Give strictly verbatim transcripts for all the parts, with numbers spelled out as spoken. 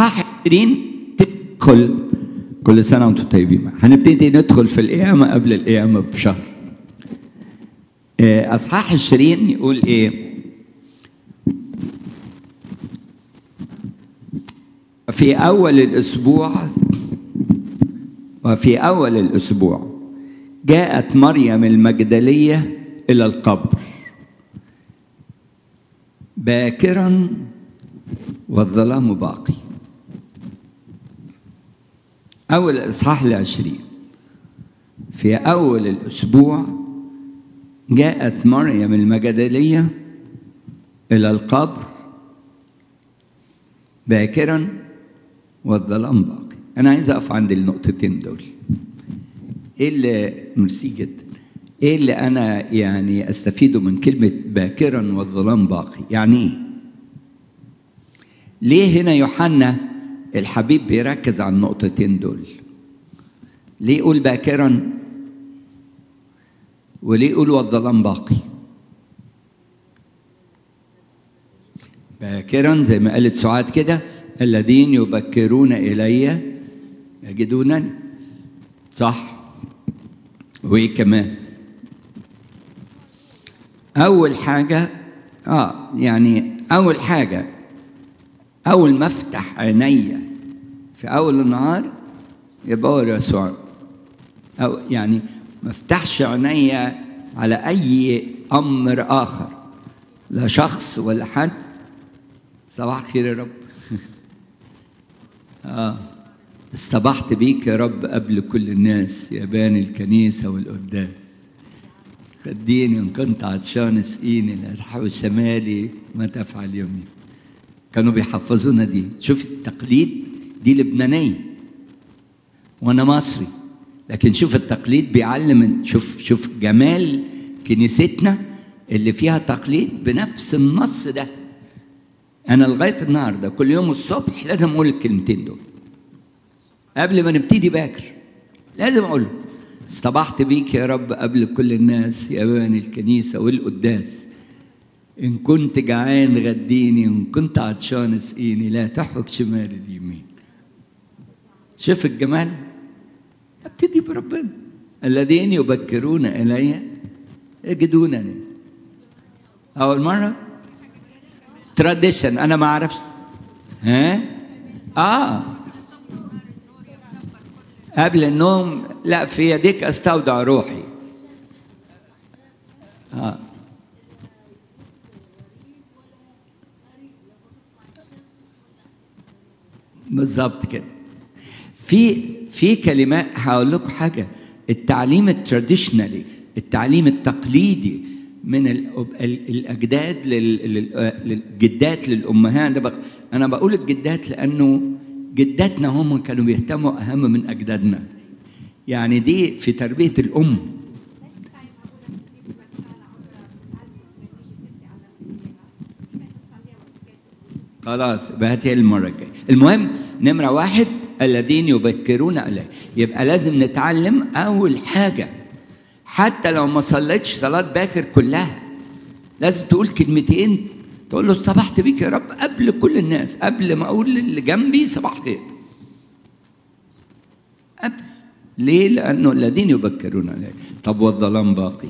اصحاح عشرين تدخل. كل سنه وانتم طيبين. هنبتدي ندخل في القيامه قبل القيامه بشهر. اصحاح عشرين يقول ايه؟ في اول الاسبوع وفي اول الاسبوع جاءت مريم المجدليه الى القبر باكرا والظلام باقي. أول الإصحاح العشرين. في أول الأسبوع جاءت مريم المجدلية إلى القبر باكرا والظلام باقي. أنا عايز أقف عند النقطتين دول. إيه اللي مرسي جدا، إيه اللي أنا يعني أستفيده من كلمة باكرا والظلام باقي؟ يعني إيه؟ ليه هنا يوحنا الحبيب بيركز على النقطتين دول؟ ليه يقول باكرا وليه يقول والظلام باقي؟ باكرا زي ما قالت سعاد كده، الذين يبكرون إلي يجدونني، صح؟ وإيه كمان؟ أول حاجة آه يعني أول حاجة أول ما أفتح عيني في أول النهار يبقى هو يسوع. أو يعني ما أفتحش عيني على أي أمر آخر، لا شخص ولا حد. صباح الخير يا رب. آه اصطبحت بيك يا رب قبل كل الناس يا باني الكنيسة والقداس. خديني إن كنت عطشان اسقيني، الأرحاب الشمالي ما تفعل يومي. كانوا بيحفظونا دي. شوف التقليد دي لبنانية وأنا مصري، لكن شوف التقليد بيعلم. شوف شوف جمال كنيستنا اللي فيها تقليد بنفس النص ده. أنا لغاية النهاردة كل يوم الصبح لازم أقول الكلمتين دول قبل ما نبتدي باكر. لازم أقول اصطبحت بيك يا رب قبل كل الناس يا باني الكنيسة والقداس. إن كنت جعان غديني، وإن كنت عطشان اسقيني، لا تحرك شمالي اليمين. شوف الجمال. ابتدي بربنا. الذين يبكرون إلي يجدونني. أول مرة تراديشن أنا ما أعرفش. ها؟ آه قبل النوم، لا في يديك أستودع روحي. آه بالظبط كده. في في كلمات هقول لكم حاجه. التعليم التراديشنالي، التعليم التقليدي من الاجداد للجدات للامهات. انا بقول الجدات لانه جداتنا هم كانوا بيهتموا اهم من اجدادنا. يعني دي في تربيه الام. خلاص بهاتي المرة الجاية. المهم نمرة واحد الذين يبكرون إليه. يبقى لازم نتعلم أول حاجة، حتى لو ما صليتش صلاة باكر كلها لازم تقول كلمتين، تقول له صبحت بيك يا رب قبل كل الناس، قبل ما أقول للي جنبي صباح الخير. قبل. ليه؟ لأنه الذين يبكرون إليه. طب والظلام باقي.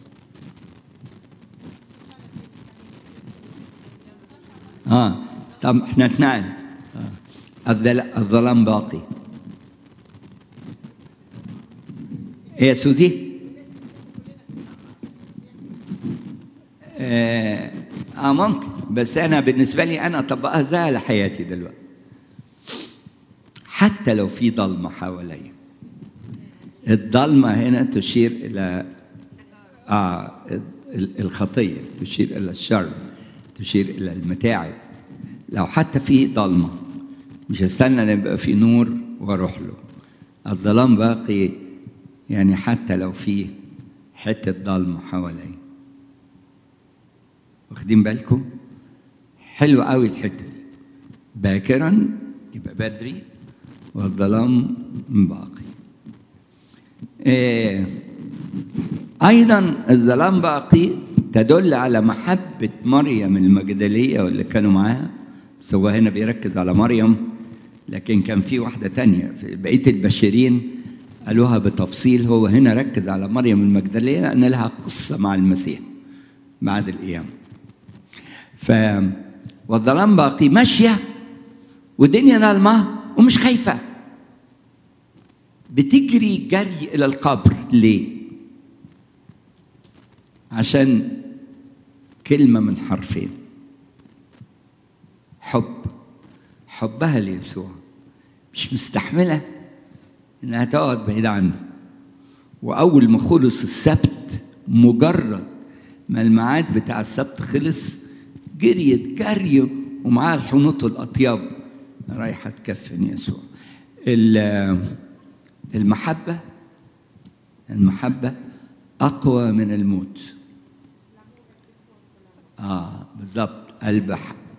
آه طب احنا اثنين. الظلام باقي. ايه يا سوزي؟ آه, اه ممكن، بس انا بالنسبه لي انا اطبقها زي على حياتي دلوقتي. حتى لو في ضلمه حواليا، الضلمه هنا تشير الى اه الخطيه، تشير الى الشر، تشير الى المتاعب. لو حتى في ضلمه مش هستنى ان يبقى في نور واروح له. الظلام باقي، يعني حتى لو في حته ضلمه حواليا. واخدين بالكم؟ حلو قوي الحته دي. باكرا يبقى بدري، والظلام باقي. إيه ايضا الظلام باقي تدل على محبة مريم المجدلية واللي كانوا معاها، بس هو هنا بيركز على مريم لكن كان في واحدة تانية. في بقية البشرين قالوها بتفصيل. هو هنا ركز على مريم المجدلية لأن لها قصة مع المسيح بعد القيامة. ف والظلام باقي، ماشية والدنيا ظلمة ومش خايفة، بتجري جري إلى القبر. ليه؟ عشان كلمة من حرفين: حب. حبها ليسوع، مش مستحملة إنها تقعد بعيد عنه. وأول ما خلص السبت، مجرد ما الميعاد بتاع السبت خلص، جريت جري ومعاها الحنوط والأطياب رايحة تكفن يسوع. المحبة المحبة أقوى من الموت. آه بالضبط. قلب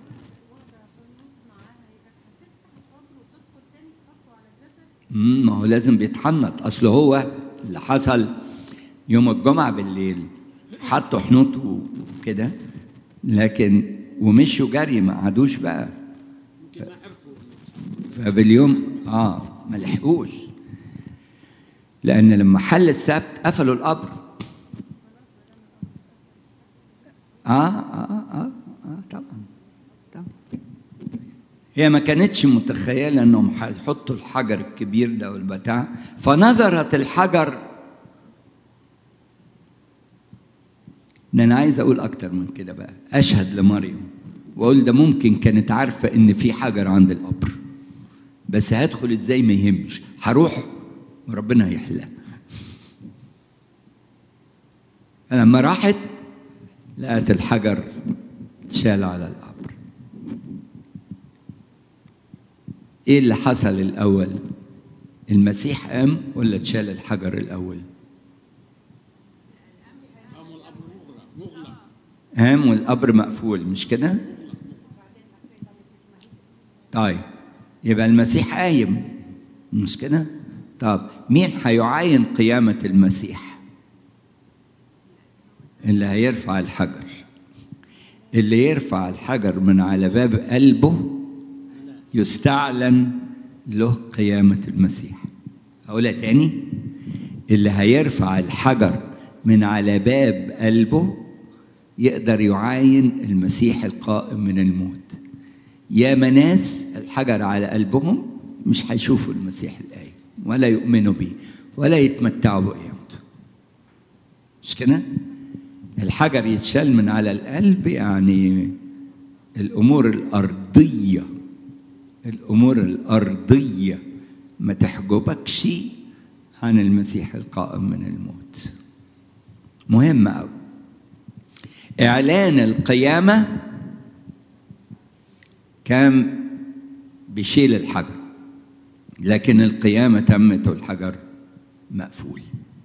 ما هو لازم بيتحنط. أصله هو اللي حصل يوم الجمعة بالليل حطوا حنوط وكده، لكن ومشوا جري، ما قعدوش بقى. فباليوم اه ما لحقوش، لأن لما حل السبت قفلوا القبر. آه آه آه, آه طبعا طبعا. هي ما كانتش متخيلة أنهم هيحطوا الحجر الكبير ده والبتاع، فنظرت الحجر. ده أنا عايز أقول أكتر من كده بقى، أشهد لمريم وأقول ده ممكن كانت عارفة إن في حجر عند القبر، بس هدخل إزاي ما يهمش، هروح وربنا هيحلها. لما راحت لقت الحجر اتشال على القبر. ايه اللي حصل الاول؟ المسيح قام ولا اتشال الحجر الاول؟ قام والقبر مقفول، مش كده؟ طيب يبقى المسيح قايم، مش كده؟ طب مين هيعاين قيامة المسيح؟ اللي هيرفع الحجر. اللي يرفع الحجر من على باب قلبه يستعلن له قيامة المسيح. أقولها تاني: اللي هيرفع الحجر من على باب قلبه يقدر يعاين المسيح القائم من الموت. يا مناس الحجر على قلبهم مش هيشوفوا المسيح الآية ولا يؤمنوا به ولا يتمتعوا بقيامته، مش كده؟ الحجر يتشال من على القلب، يعني الأمور الأرضية الأمور الأرضية ما تحجبكش عن المسيح القائم من الموت. مهم أوي. إعلان القيامة كان بيشيل الحجر، لكن القيامة تمت والحجر مقفول.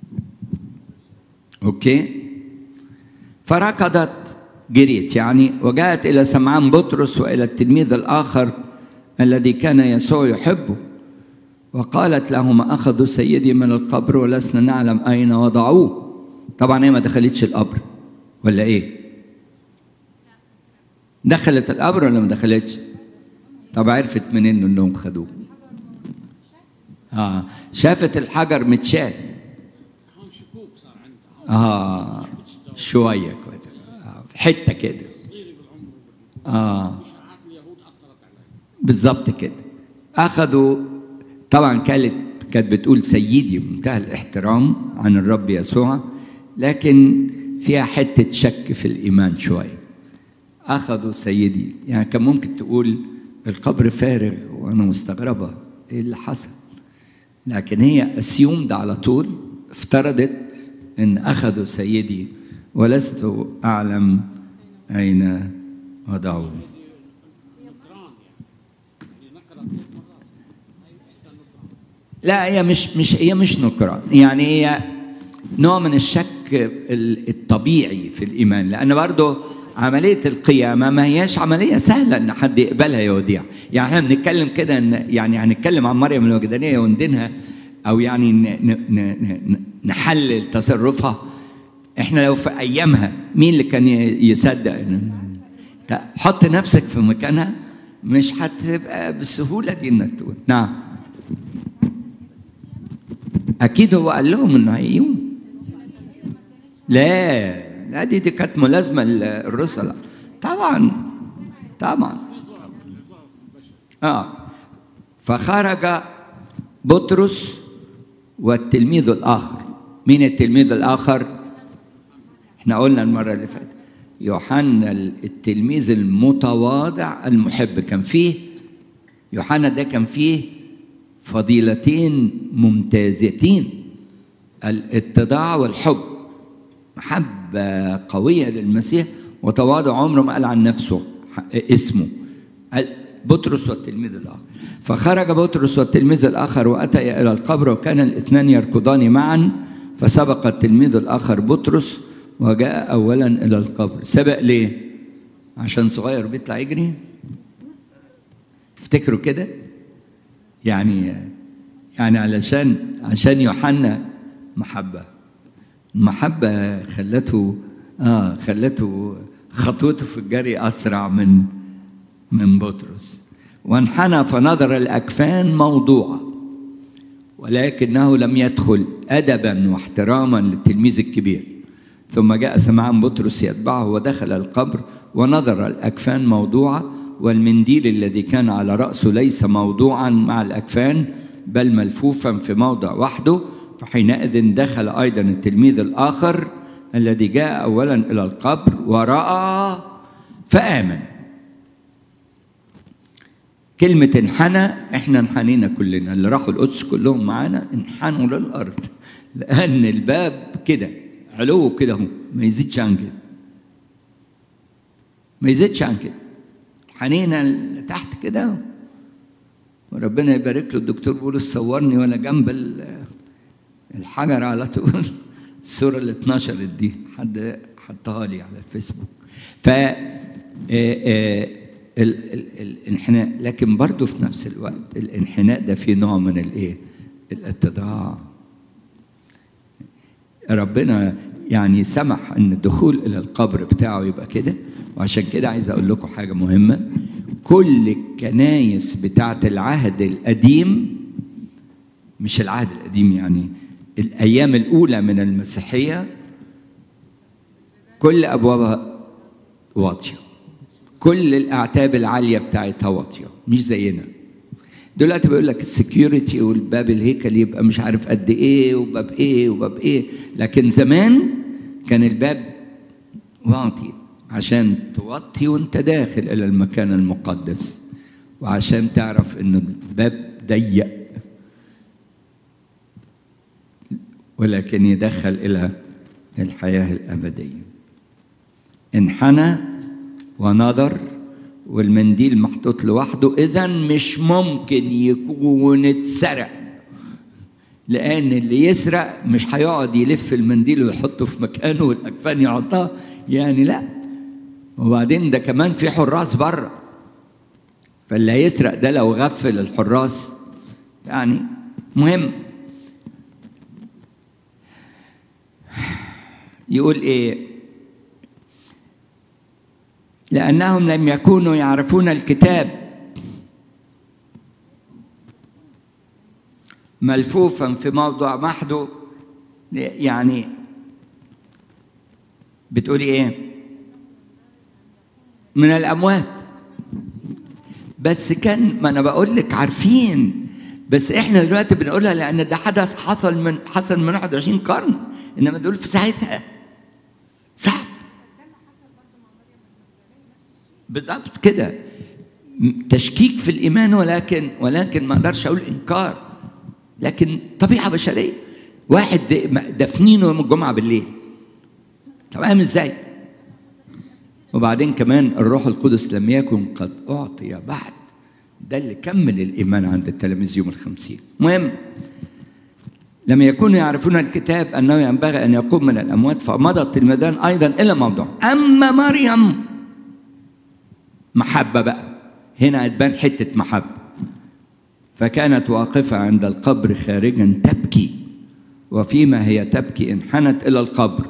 أوكي؟ فركضت جريت يعني وجاءت إلى سمعان بطرس وإلى التلميذ الآخر الذي كان يسوع يحبه، وقالت لهما: أخذوا سيدي من القبر ولسنا نعلم أين وضعوه. طبعا هي ما دخلتش القبر ولا إيه؟ دخلت القبر ولا ما دخلتش؟ طب عرفت منين إنهم خدوه؟ آه شافت الحجر متشال. آه شوية كده، آه حتة كده. آه بالظبط كده. أخذوا. طبعا كانت كانت بتقول سيدي بمنتهى الاحترام عن الرب يسوع، لكن فيها حتة شك في الإيمان شوية. أخذوا سيدي، يعني كان ممكن تقول القبر فارغ وأنا مستغربة إيه اللي حصل، لكن هي أسيوم ده على طول افترضت إن أخذوا سيدي ولست أعلم أين وضعوه. لا هي مش مش هي مش نكران، يعني هي نوع من الشك الطبيعي في الإيمان، لأن برضه عملية القيامة ما هياش عملية سهلة إن حد يقبلها يوديها. يعني احنا بنتكلم كده إن يعني هنتكلم عن مريم المجدلية وندينها أو يعني نحلل تصرفها. احنا لو في أيامها مين اللي كان يصدق؟ حط نفسك في مكانها. مش هتبقى بالسهولة دي انك تقول. نعم اكيد هو قال لهم انه هيقوم. لا لا دي دي كانت ملازمة الرسل طبعا طبعا. اه فخرج بطرس والتلميذ الآخر. مين التلميذ الآخر؟ احنا قلنا المرة اللي فاتت يوحنا التلميذ المتواضع المحب. كان فيه يوحنا ده كان فيه فضيلتين ممتازتين، الاتضاع والحب، محبة قوية للمسيح وتواضع عمره ما قال عن نفسه اسمه. بطرس والتلميذ الآخر. فخرج بطرس والتلميذ الآخر وأتى إلى القبر وكان الاثنان يركضان معا، فسبق التلميذ الآخر بطرس وجاء أولا إلى القبر. سبق ليه؟ عشان صغير بيطلع يجري؟ تفتكروا كده؟ يعني يعني علشان عشان يوحنا محبة المحبة خلته آه خلته خطوته في الجري أسرع من من بطرس. وانحنى فنظر الأكفان موضوعة ولكنه لم يدخل أدبا واحتراما للتلميذ الكبير. ثم جاء سمعان بطرس يتبعه ودخل القبر ونظر الأكفان موضوعة والمنديل الذي كان على رأسه ليس موضوعا مع الأكفان بل ملفوفا في موضع وحده. فحينئذ دخل أيضا التلميذ الآخر الذي جاء أولا إلى القبر ورأى فآمن. كلمة انحنى، احنا انحنينا كلنا، اللي راحوا القدس كلهم معانا انحنوا للأرض، لأن الباب كده علوه كده هو ما يزيدش عن كده، ما يزيدش عن كده. حنينا تحت كده، وربنا يبارك له الدكتور بولس صورني وانا جنب الحجر على طول الصورة اللي اتنشرت دي حد حطها لي على الفيسبوك. ف الانحناء، لكن برضه في نفس الوقت الانحناء ده فيه نوع من الايه؟ الاتضاع. ربنا يعني سمح ان الدخول الى القبر بتاعه يبقى كده. وعشان كده عايز اقول لكم حاجه مهمه، كل الكنايس بتاعه العهد القديم، مش العهد القديم يعني الايام الاولى من المسيحيه، كل ابوابها واطيه، كل الاعتاب العاليه بتاعتها واطيه، مش زينا دلوقتي. بيقول لك السكيورتي والباب الهيكل يبقى مش عارف قد ايه وباب ايه وباب ايه، لكن زمان كان الباب واطي عشان توطي وانت داخل الى المكان المقدس، وعشان تعرف ان الباب ضيق ولكن يدخل الى الحياه الابديه. انحنى ونظر والمنديل محطوط لوحده، اذا مش ممكن يكون اتسرق، لان اللي يسرق مش هيقعد يلف المنديل ويحطه في مكانه والاكفان يحطها يعني، لا. وبعدين ده كمان في حراس بره، فاللي هيسرق ده لو غفل الحراس يعني مهم. يقول ايه؟ لأنهم لم يكونوا يعرفون الكتاب ملفوفا في موضع وحده. يعني بتقولي ايه؟ من الأموات. بس كان، ما أنا بقول لك عارفين، بس إحنا دلوقتي بنقولها لأن ده حدث حصل من حصل من واحد وعشرين قرن، إنما دول في ساعتها صعب. بالضبط كده، تشكيك في الإيمان، ولكن ولكن ما أقدرش أقول إنكار، لكن طبيعة بشرية. واحد دفنينه يوم الجمعة بالليل، تمام إزاي؟ وبعدين كمان الروح القدس لم يكن قد أعطي بعد، ده اللي كمل الإيمان عند التلاميذ يوم الخمسين. مهم، لم يكونوا يعرفون الكتاب أنه ينبغي أن يقوم من الأموات، فمضى التلميذان أيضا إلى موضوع. أما مريم، محبة بقى، هنا هتبان حتة محبة. فكانت واقفة عند القبر خارجا تبكي، وفيما هي تبكي انحنت إلى القبر،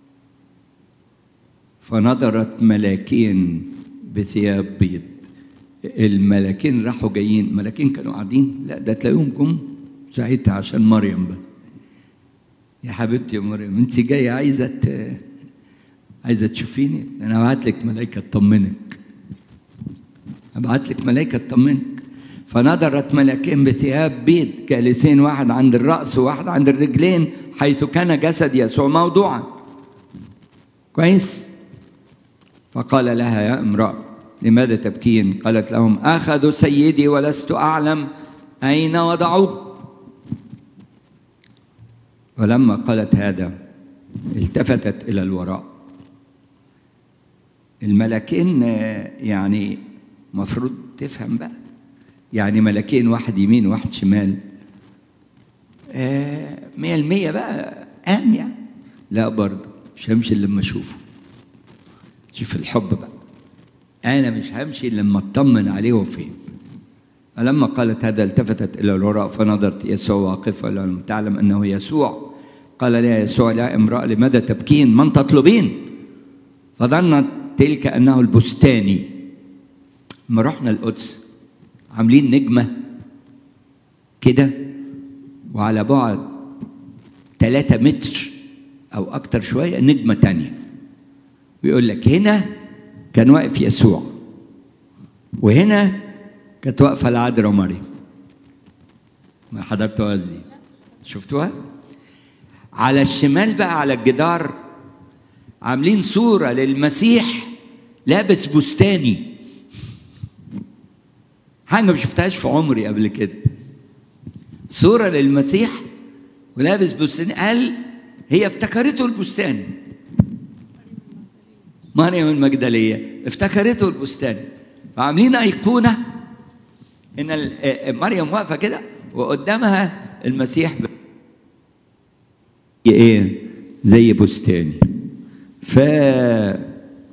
فنظرت ملاكين بثياب بيض الملاكين راحوا جايين، الملاكين كانوا قاعدين، لا ده تلاقيهم جم ساعتها عشان مريم بس. يا حبيبتي يا مريم انت جايه عايزه ت... عايزه تشوفيني؟ انا هبعت لك ملائكه تطمنك، هبعت لك ملائكه تطمنك. فنظرت ملكين بثياب بيض جالسين، واحد عند الراس وواحد عند الرجلين، حيث كان جسد يسوع موضوعا. كويس. فقال لها: يا امراه لماذا تبكين؟ قالت لهم: اخذوا سيدي ولست اعلم اين وضعوه. ولما قالت هذا التفتت الى الوراء. الملكين يعني مفروض تفهم بقى، يعني ملكين، واحد يمين وواحد شمال، مية المية بقى قام يعني؟ لا برضه مش همشي إلا لما اشوفه. شوف الحب بقى، انا مش همشي إلا لما اطمن عليه وفين. فلما قالت هذا التفتت الى الوراء فنظرت يسوع واقفا ولم تعلم انه يسوع. قال لها يسوع: يا امرأة لماذا تبكين؟ من تطلبين؟ فظنت تلك انه البستاني. لما رحنا القدس عاملين نجمة كده وعلى بعد ثلاثة متر أو أكتر شوية نجمة تانية، ويقول لك هنا كان واقف يسوع، وهنا كانت واقفة العذراء مريم. ما حضرتوها دي؟ شفتوها؟ على الشمال بقى على الجدار عاملين صورة للمسيح لابس بستاني، حاجة ما شفتهاش في عمري قبل كده. صورة للمسيح ولابس بستاني. قال هي افتكرته البستاني، مريم المجدلية افتكرته البستاني، فعاملين أيقونة إن مريم واقفة كده وقدامها المسيح ايه زي بستاني. فقال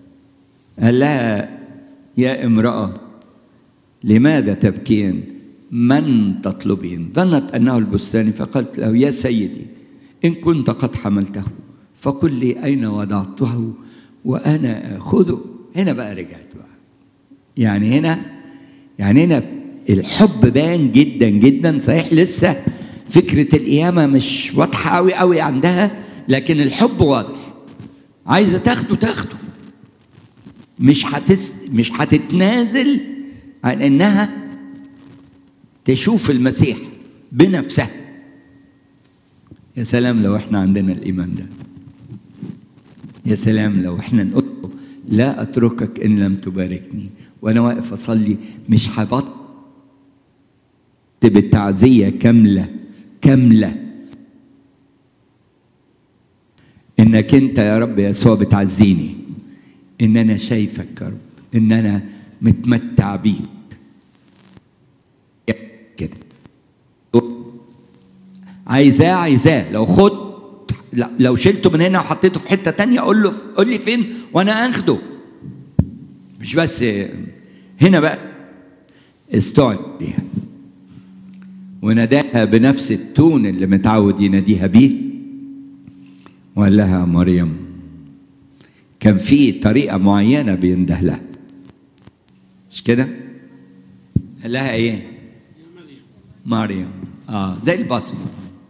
لها: يا امرأة لماذا تبكين؟ من تطلبين؟ ظنت أنه البستاني فقالت له: يا سيدي إن كنت قد حملته فقل لي أين وضعته وأنا أخذه. هنا بقى رجعت بقى، يعني هنا يعني هنا الحب بان جدا جدا. صحيح لسه فكرة القيامة مش واضحة قوي قوي عندها، لكن الحب واضح. عايزة تاخده تاخده، مش هتس مش هتتنازل عن انها تشوف المسيح بنفسها. يا سلام لو احنا عندنا الايمان ده، يا سلام لو احنا نقول لا اتركك ان لم تباركني. وانا واقف اصلي مش هبطل بالتعزية كاملة كاملة انك انت يا رب يسوع بتعزيني، ان انا شايفك يا رب، ان انا متمتع بيك كده. عايزاه عايزاه لو خد لو شلته من هنا وحطيته في حتة تانية قول له قول لي فين وانا اخده. مش بس هنا بقى استوعب بيها وناداها بنفس التون اللي متعود يناديها بيه، وقال لها: مريم. كان في طريقة معينة بينده لها، مش كده؟ قال لها ايه؟ مريم. اه زي البصمة.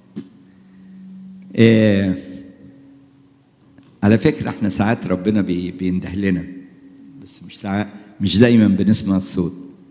إيه على فكرة احنا ساعات ربنا بي بينده لنا، بس مش ساعات مش دايما بنسمع الصوت،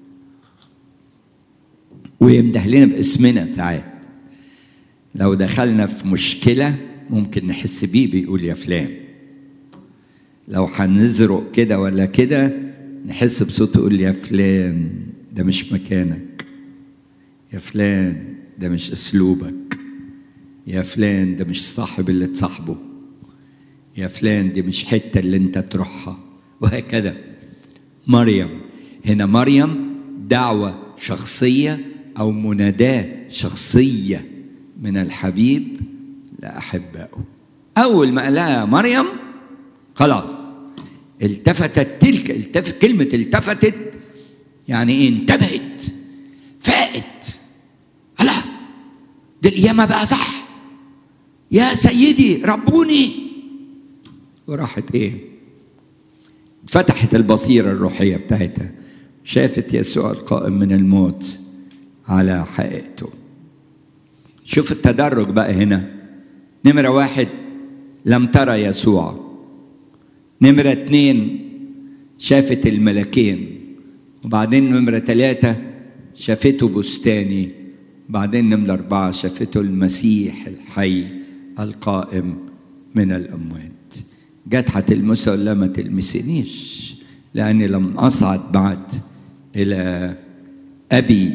وينده لنا باسمنا ساعات. لو دخلنا في مشكلة ممكن نحس بيه بيقول يا فلان. لو هنزرق كده ولا كده نحس بصوته يقول يا فلان ده مش مكانك، يا فلان ده مش اسلوبك، يا فلان ده مش صاحب اللي تصاحبه، يا فلان دي مش حتة اللي انت تروحها، وهكذا. مريم هنا مريم دعوة شخصية أو مناداة شخصية من الحبيب لأحبائه. أول ما قالها مريم خلاص التفتت. تلك التفت كلمة التفتت يعني إيه؟ انتبهت، فاقت. هلا دي القيامة بقى صح، يا سيدي ربوني. وراحت إيه؟ فتحت البصيرة الروحية بتاعتها، شافت يسوع القائم من الموت على حقيقته. شوف التدرج بقى هنا. نمرة واحد لم ترى يسوع. نمرة اتنين شافت الملكين. وبعدين نمرة ثلاثة شافته بستاني. بعدين نمرة أربعة شافته المسيح الحي القائم من الأموات. جت هتلمسه ولا ما تلمسنيش، لأني لم أصعد بعد إلى أبي.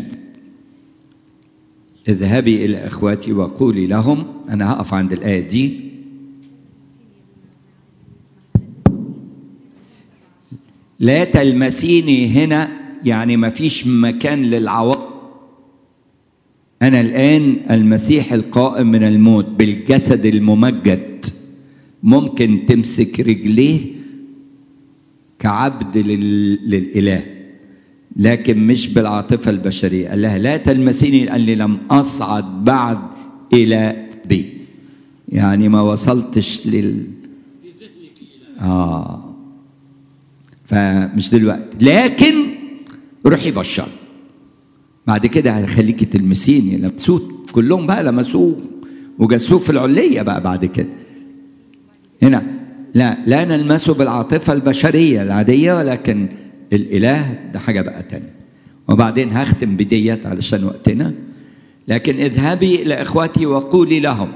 اذهبي إلى إخواتي وقولي لهم. أنا هقف عند الآية دي. لا تلمسيني هنا يعني ما فيش مكان للعوائق. أنا الآن المسيح القائم من الموت بالجسد الممجد. ممكن تمسك رجليه كعبد للإله، لكن مش بالعاطفة البشرية. قال لها لا تلمسيني لأني لم أصعد بعد إلى بي، يعني ما وصلتش لل آه فمش دلوقتي، لكن روحي بشر. بعد كده هخليكي تلمسيني. لمسوه كلهم بقى، لمسوه وجسوه في العلية بقى بعد كده. هنا لا لا نلمسه بالعاطفة البشرية العادية، ولكن الإله ده حاجة بقى تانية. وبعدين هختم بديت علشان وقتنا. لكن اذهبي إلى إخواتي وقولي لهم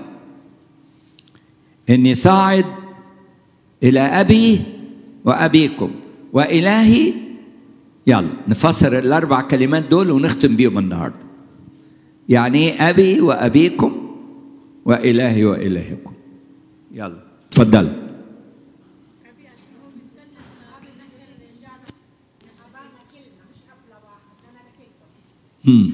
إني صاعد إلى أبي وأبيكم وإلهي. يلا نفسر الأربع كلمات دول ونختم بيهم النهاردة. يعني إيه أبي وأبيكم وإلهي وإلهكم؟ يلا تفضل. امم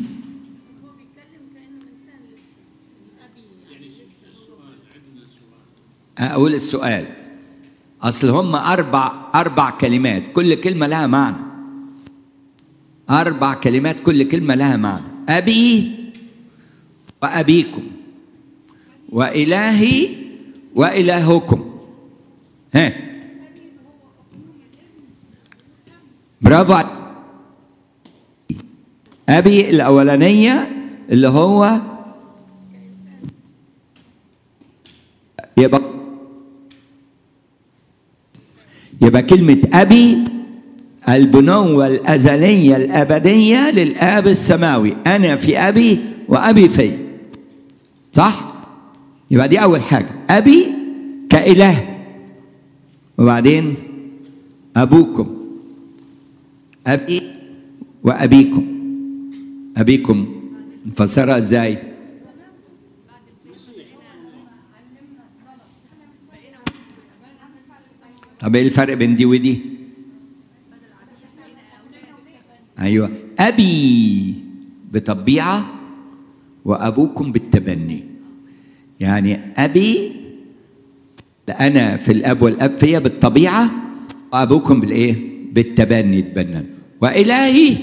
اقول السؤال. اصل هم اربع اربع كلمات، كل كلمه لها معنى. اربع كلمات كل كلمه لها معنى. ابي وابيكم والهي والهكم. ها برافو. أبي الأولانية اللي هو يبقى يبقى كلمة أبي البنوة الأزلية الأبدية للآب السماوي. أنا في أبي وأبي في، صح؟ يبقى دي أول حاجة، أبي كإله. وبعدين أبوكم، أبي وأبيكم. أبيكم نفسرها إزاي؟ طب إيه الفرق بين دي ودي؟ أيوة، أبي بطبيعة وأبوكم بالتبني. يعني أبي أنا في الأب والأب فيا بالطبيعة، وأبوكم بالإيه؟ بالتبني يتبنى. وإلهي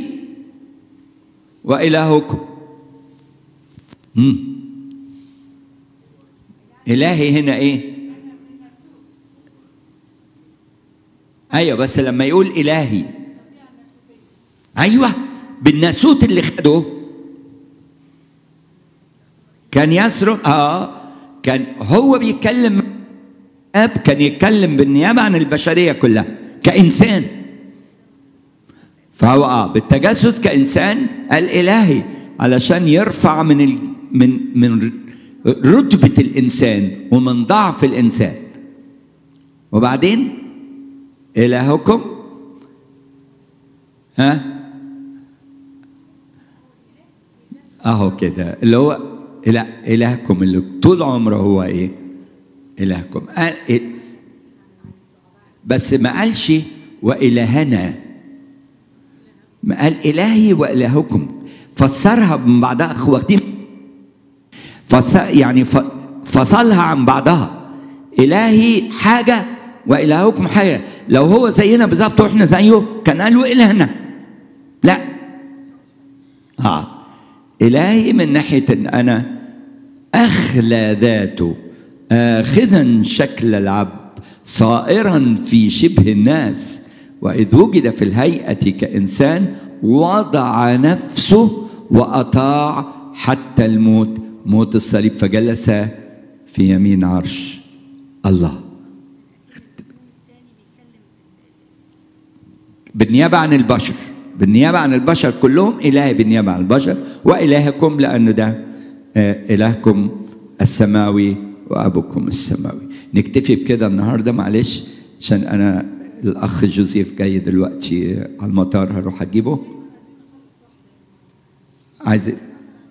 وإلهكم. مم. إلهي هنا إيه؟ أيوة، بس لما يقول إلهي أيوة بالناسوت اللي خده كان يسرق. آه كان هو بيتكلم أب، كان يتكلم بالنيابة عن البشرية كلها كإنسان. فهو آه بالتجسد كإنسان الإلهي علشان يرفع من ال... من من رتبة الإنسان ومن ضعف الإنسان. وبعدين إلهكم ها أهو كده اللي هو إله إلهكم اللي طول عمره هو إيه؟ إلهكم. قال إيه؟ بس ما قالش وإلهنا، ما قال إلهي وإلهكم. فسرها من بعضها اخواتي، يعني فصلها عن بعضها. إلهي حاجة وإلهكم حاجة. لو هو زينا بالظبط واحنا زيه كان قالوا إلهنا. لا، اه إلهي من ناحية أن أنا أخلى ذاته آخذا شكل العبد صائرا في شبه الناس، وإذ وجد في الهيئة كإنسان وضع نفسه وأطاع حتى الموت، موت الصليب، فجلس في يمين عرش الله. بالنيابة عن البشر، بالنيابة عن البشر كلهم، إلهي بالنيابة عن البشر وإلهكم، لأنه ده إلهكم السماوي وأبوكم السماوي. نكتفي بكده النهاردة، معلش عشان أنا الأخ جوزيف جاي دلوقتي على المطار، هروح أجيبه. عايز